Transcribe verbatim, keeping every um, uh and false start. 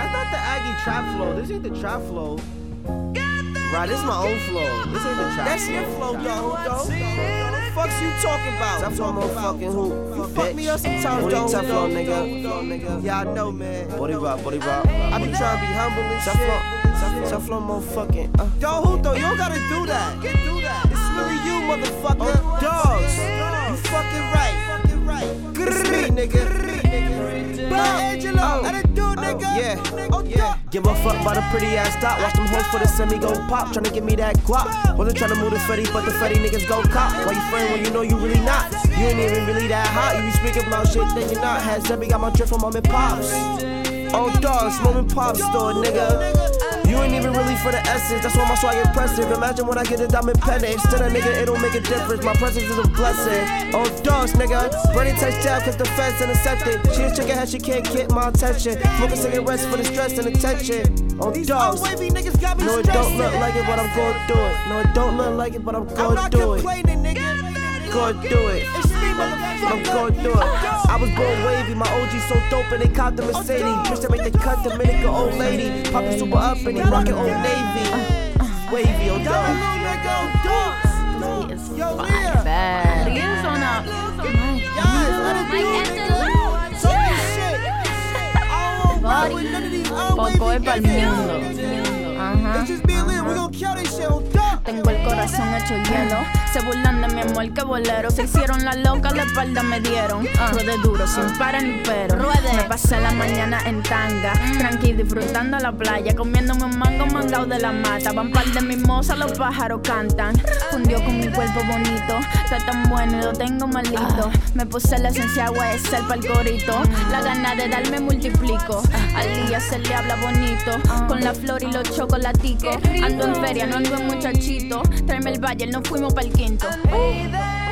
That's not the Aggie trap flow. This ain't the trap flow. Right, this is my own flow. This ain't the trap. That's your flow, dog. What the fuck's you talking about? Stop talking about fucking who? You fuck me up sometimes, dog. dog. Flow, nigga. Yeah, I know, man. Body rock, body rock. I be trying to be humble and Stop shit. flow, stop flow, motherfucking. Uh. Dog, who though? You don't gotta do that. Do that. It's really you, motherfucker. Oh, dogs. You fucking right. Fucking right. It's me, nigga. But Angelo, let it do, nigga. Yeah, oh, yeah. Give a fuck about a pretty ass dot. Watch them hoes for the semi go pop. Tryna give me that guap. Wasn't tryna move the fetty, but the fetty niggas go cop. Why you friend when you know you really not? You ain't even really that hot. You be speaking about shit that you not. Had Zebby got my drip from mom and pops. Oh dogs, mom and pop store, nigga. You ain't even really for the essence, that's why my swag impressive. Imagine when I get a diamond pendant. Instead of nigga, it don't make a difference. My presence is a blessing. Oh dogs, nigga. Running touchdown cause the feds intercepted. She a chicken head, she can't get my attention. Smoking cigarettes for the stress and attention. Oh dogs. No, it don't look like it, but I'm gonna do it. No, it don't look like it, but I'm gonna do it. Gonna do it. I'm gonna do it. I was born wavy, my O G so dope and they caught the Mercedes. Bitch that make the cut, Dominican old lady. Poppin' super up and they rockin' Old Navy. Wavy, oh dog. He is fine, bad. He's on up. Poco es pa'l mundo. Ajá. Tengo el corazón hecho hielo. Se burlan de mi amor que bolero. Se hicieron la loca, la espalda me dieron. Ruede duro, sin para ni pero. Ruede. Me pasé la mañana en tanga, tranqui disfrutando la playa, comiéndome un mango mangao de la mata. Van par de mimosas, los pájaros cantan. Fundió con mi cuerpo bonito, está tan bueno y lo tengo malito. Me puse la esencia agua de ser pa'l gorito. La gana de darme multiplico. Al día se le habla bonito, con la flor y los chocolaticos. Ando en feria, no ando en muchachito. Tráeme el valle, no fuimos pa'l quinto.